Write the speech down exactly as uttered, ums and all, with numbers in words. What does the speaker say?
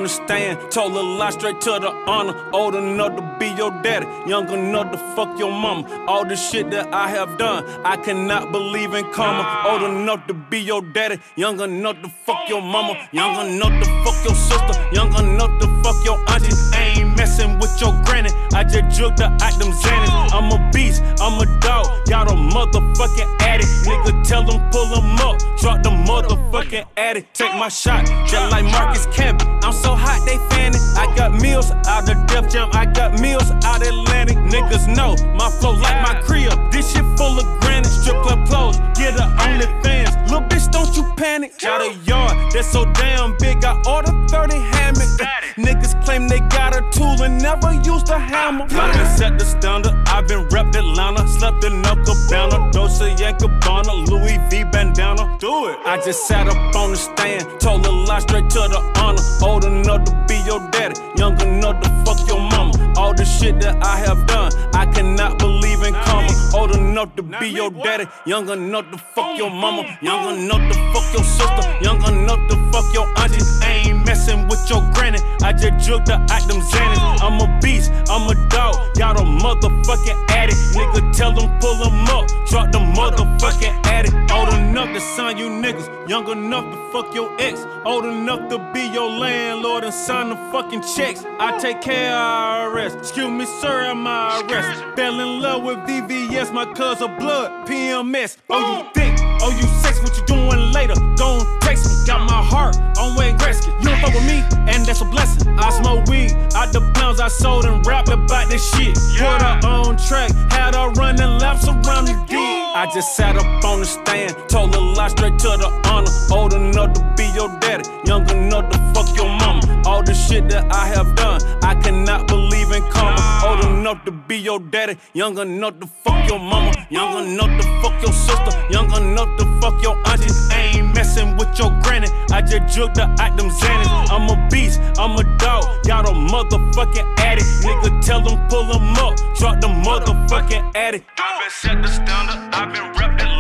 the stand, told a lie straight to the honor. Old enough to be your daddy, young enough to fuck your mama. All the shit that I have done, I cannot believe in karma. Old enough to be your daddy, young enough to fuck your mama. Young enough to fuck your sister, young enough to fuck your auntie. I ain't messing with your granny, I just jugged her out them Xannies. I'm a beast, I'm a dog, got a motherfucking addict. Nigga tell them pull them up, drop the motherfucking addict. Take my shot, just like Marcus Camby. I'm so hot they fanning. I got meals out the Def Jam, I got meals out Atlantic. Niggas know my flow like my crib. This shit full of granite. Strip club clothes, get her OnlyFans. Little bitch, don't you panic. Got a yard that's so damn big, I ordered thirty hammocks. Niggas claim they got a tool and never used a hammer. I've been set the standard, I've been repped Atlanta. Slept in a cabana, Dolce and Gabbana, Louis V bandana. Do it. I just sat up on the stand, told a lie straight to the honor. Old enough to be your daddy, young enough to fuck your mama. All the shit that I have done, I cannot believe in karma. Old enough to be your daddy, young enough to fuck your mama. Young enough to fuck your sister, young enough to fuck your auntie. I ain't messing with your granny, I just jugged her out them Xannies. I'm a beast, I'm a dog, got a motherfucking addict. Nigga tell them pull them up, drop the motherfucking addict. Old enough to sign you niggas, young enough to fuck your ex. Old enough to be your landlord and sign the fucking checks. I take care of I R S, excuse me sir, I'm I R S. Fell in love with V V S, my cousin blood, P M S. Oh you thick, oh you sex, what you doing later? Gon' text me, got my heart on Wayne Gretzky. You don't fuck with me, and that's a blessing. I smoke weed, out the pounds I sold and rap about this shit. Put her on track, had her running laps around the D. I just sat up on the stand, told a lie straight to the honor. Old enough to be your daddy, young enough to fuck your mama. All the shit that I have done, I cannot believe in karma. Old enough to be your daddy, young enough to fuck your mama. Young enough to fuck your sister, young enough to fuck your auntie. I ain't messing with your granny, I just jugged her out them Xannies. I'm a beast, I'm a dog, got a motherfucking addict. Nigga tell them pull them up, drop the motherfucking addict. I've been set the standard, I've been repped